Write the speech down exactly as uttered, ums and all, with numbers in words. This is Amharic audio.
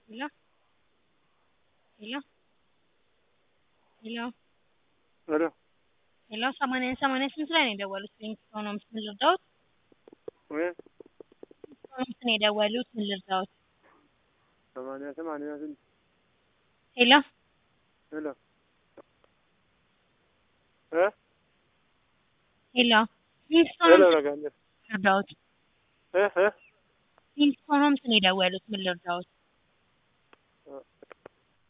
Hello? Hello? Hello? Alo, Hello? ሰማንያ ሰማንያ ስንት ላይ ነው የደወሉት? ኢኮኖሚክስ ምን ልርዳዎት? ወይ ኢኮኖሚክስ ነው የደወሉት ምን ልርዳዎት? ሰማንያ ሰማንያ ስንት? ሄሎ? ሄሎ እ ሄሎ? ሄሎ ኢኮኖሚክስ ረጋለ ልርዳዎት? እ እ ኢኮኖሚክስ ነው የደወሉት ምን ልርዳዎት?